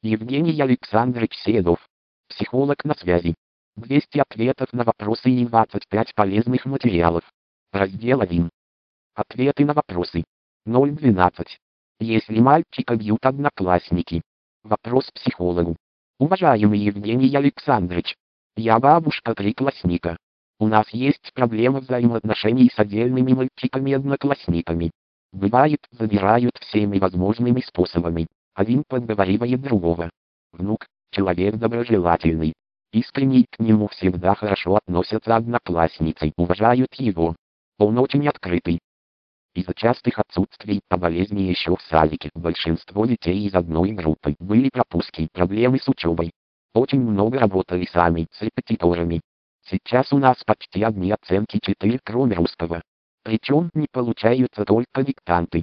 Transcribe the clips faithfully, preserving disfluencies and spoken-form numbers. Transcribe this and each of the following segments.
Евгений Александрович Седов. Психолог на связи. двести ответов на вопросы и двадцать пять полезных материалов. Раздел один. Ответы на вопросы. ноль двенадцать. Если мальчика бьют одноклассники. Вопрос психологу. Уважаемый Евгений Александрович, я бабушка триклассника. У нас есть проблема взаимоотношений с отдельными мальчиками-одноклассниками. Бывает, забирают всеми возможными способами. Один подговаривает другого. Внук, человек доброжелательный. Искренний, к нему всегда хорошо относятся одноклассницы, уважают его. Он очень открытый. Из-за частых отсутствий по болезни еще в садике большинство детей из одной группы были пропуски, проблемы с учебой. Очень много работали сами, с репетиторами. Сейчас у нас почти одни оценки четыре, кроме русского. Причем не получаются только диктанты.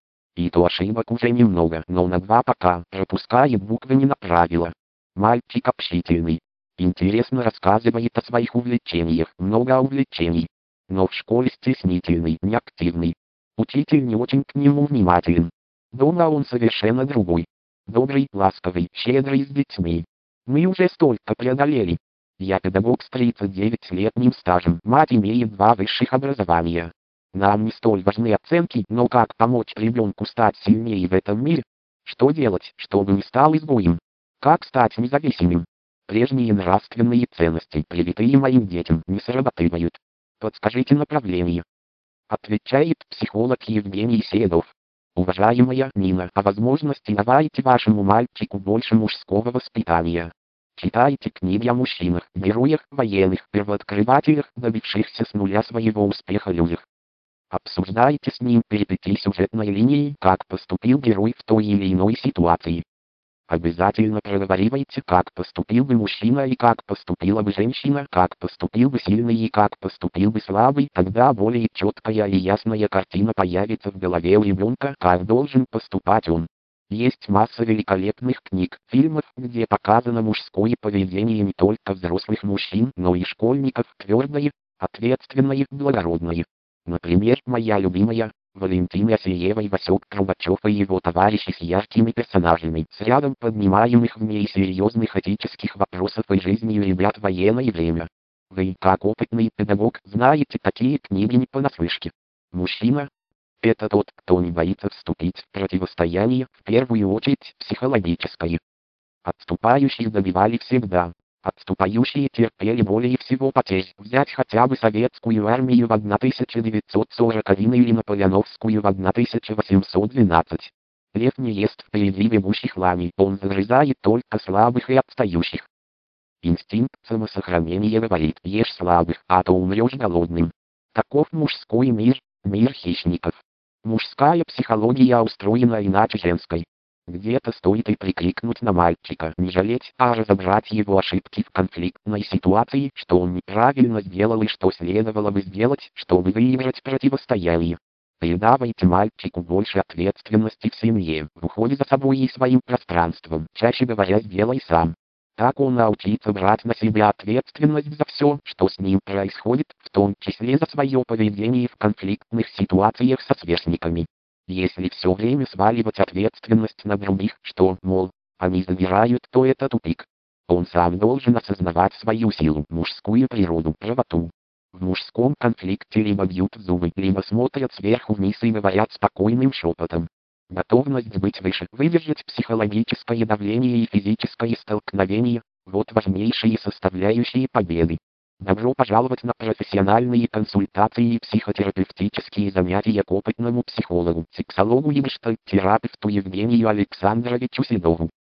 И то ошибок уже немного, но на два пока, пропускает буквы не на правила. Мальчик общительный. Интересно рассказывает о своих увлечениях, много увлечений. Но в школе стеснительный, неактивный. Учитель не очень к нему внимателен. Дома он совершенно другой. Добрый, ласковый, щедрый с детьми. Мы уже столько преодолели. Я педагог с тридцать девятилетним стажем, мать имеет два высших образования. Нам не столь важны оценки, но как помочь ребенку стать сильнее в этом мире? Что делать, чтобы не стал изгоем? Как стать независимым? Прежние нравственные ценности, привитые моим детям, не срабатывают. Подскажите направление. Отвечает психолог Евгений Седов. Уважаемая Нина, по возможности давайте вашему мальчику больше мужского воспитания. Читайте книги о мужчинах, героях, военных, первооткрывателях, добившихся с нуля своего успеха людях. Обсуждайте с ним перипетии сюжетной линии, как поступил герой в той или иной ситуации. Обязательно проговаривайте, как поступил бы мужчина и как поступила бы женщина, как поступил бы сильный и как поступил бы слабый, тогда более четкая и ясная картина появится в голове у ребенка, как должен поступать он. Есть масса великолепных книг, фильмов, где показано мужское поведение не только взрослых мужчин, но и школьников, твердое, ответственное, благородное. Например, моя любимая, Валентин Асиева и Васек Трубачев и его товарищи с яркими персонажами, с рядом поднимаемых в ней серьезных этических вопросов и жизни ребят в военное время. Вы, как опытный педагог, знаете такие книги не понаслышке. Мужчина — это тот, кто не боится вступить в противостояние, в первую очередь психологическое. Отступающих добивали всегда. Отступающие терпели более всего потерь. Взять хотя бы советскую армию в тысяча девятьсот сороковые или наполеоновскую в тысяча восемьсот двенадцатом. Лев не ест впереди бегущих лани, он загрызает только слабых и отстающих. Инстинкт самосохранения говорит: ешь слабых, а то умрешь голодным. Таков мужской мир, мир хищников. Мужская психология устроена иначе женской. Где-то стоит и прикрикнуть на мальчика, не жалеть, а разобрать его ошибки в конфликтной ситуации, что он неправильно сделал и что следовало бы сделать, чтобы выиграть противостояние. Передавайте мальчику больше ответственности в семье, в уходе за собой и своим пространством, чаще говоря, сделай сам. Так он научится брать на себя ответственность за все, что с ним происходит, в том числе за свое поведение в конфликтных ситуациях со сверстниками. Если все время сваливать ответственность на других, что, мол, они забирают, то это тупик. Он сам должен осознавать свою силу, мужскую природу, правоту. В мужском конфликте либо бьют зубы, либо смотрят сверху вниз и говорят спокойным шепотом. Готовность быть выше, выдержать психологическое давление и физическое столкновение – вот важнейшие составляющие победы. Добро пожаловать на профессиональные консультации и психотерапевтические занятия к опытному психологу, сексологу и гештальт-терапевту Евгению Александровичу Седову.